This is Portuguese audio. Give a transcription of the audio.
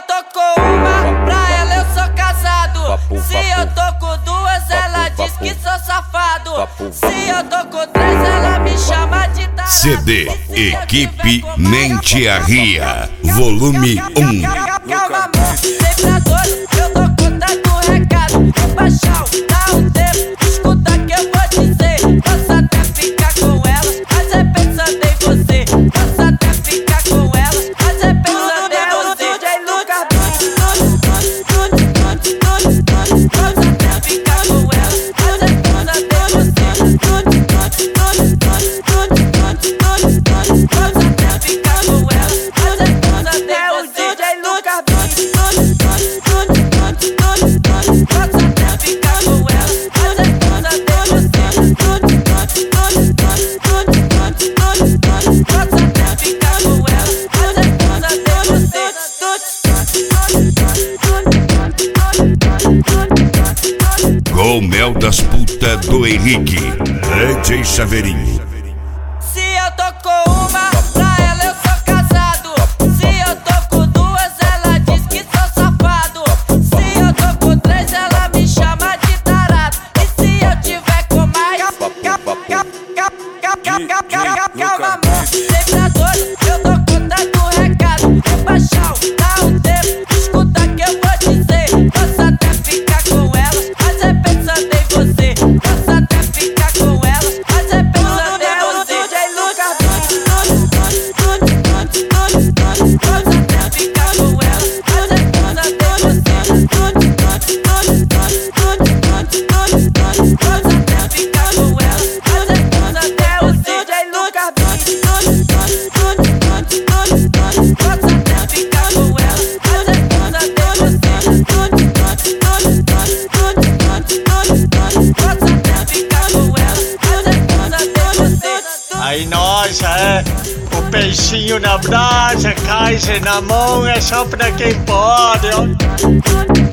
eu tô com uma, pra ela eu sou casado. Se eu tô com duas, ela diz que sou safado. Se eu tô com três, ela me chama de tarado. CD Equipe Mente a Ria, volume 1. Calma, amor, sempre adoro, eu tô contando recado. Baixão, dá um tempo, escuta que eu vou dizer. Posso até ficar com ela, mas é pensando em você. Posso até ficar com ela, mas é pensando em você. DJ Lucas, posso até ficar com ela, mas é pensando em você. Posso até ficar com ela, mas é pensando em você. DJ Lucas, Com Mel das Putas do Henrique, DJ Chaveirinho. se eu tô com uma, pra ela eu sou casado. Se eu tô com duas, ela diz que sou safado. Se eu tô com três, ela me chama de tarado. E se eu tiver com mais, calma, amor, sempre adoro, eu tô contando recado. Baixão, dá um tempo, escuta que eu vou dizer. Posso até ficar com ela, mas é pensando em você. Posso até ficar com ela, mas é pensando em você. DJ Lucas, posso até ficar com ela, mas é pensando em você. Posso até ficar com ela, mas é pensando em você. DJ Lucas, posso até ficar com ela, mas é pensando em você. Posso até ficar com ela, mas é pensando em você. Aí nós, o peixinho na brasa, cai na mão, é só pra quem pode, ó.